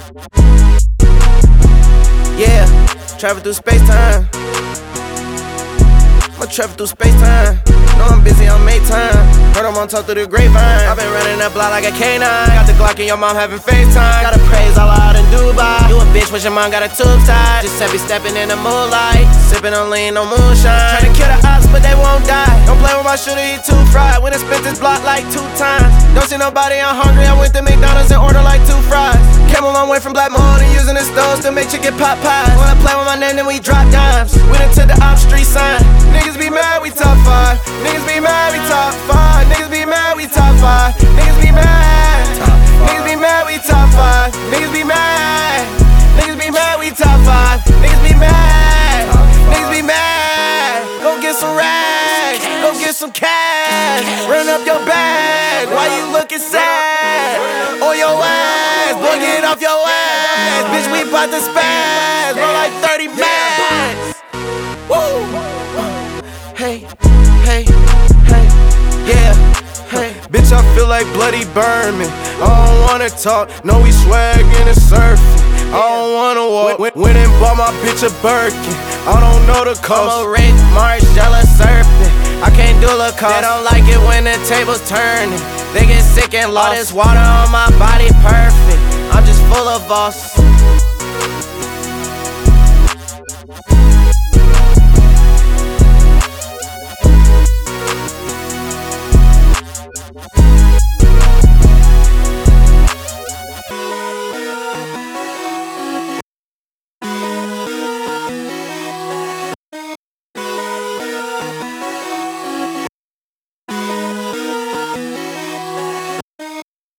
Yeah, travel through space-time. I'ma travel through space-time. Know I'm busy on May time. Heard I'm on top through the grapevine. I've been running that block like a canine. Got the Glock and your mom having FaceTime. Gotta praise all out in Dubai. You a bitch, wish your mom got a tube tied. Just be stepping in the moonlight. Sipping on lean, no moonshine. Tryna kill the ops, but they won't die. Don't play with my shooter, he too fried. When I spent this block like 2 times. Don't see nobody, I'm hungry. I went to McDonald's and ordered like 2 fries. Came a long way from Black Moon and using the stove to make chicken pot pies. Wanna play with my name, then we drop dimes. We done took the op street sign. Niggas be mad, we top 5. Niggas be mad, we top 5. Niggas be mad, we top 5. Niggas be mad. Niggas be mad, we top 5. Niggas be mad. Niggas be mad, we top 5. Niggas be mad. Niggas be mad. Go get some rags. Go get some cash. Run up your bag. Why you looking sad? On your ass. Boy, get off your ass. Bitch, we bout to spaz. Roll like 30 bags. Woo. Hey, hey, hey, yeah, hey. Bitch, I feel like Bloody Berman. I don't wanna talk, no, we swaggin' and surfing. I don't wanna walk, went and bought my bitch a Birkin. I don't know the cost. I'm a Rick Margiela serpent. I can't do Lacoste. They don't like it when the table's turning. They get sick and lost. All this water on my body perfect. I'm just full of boss.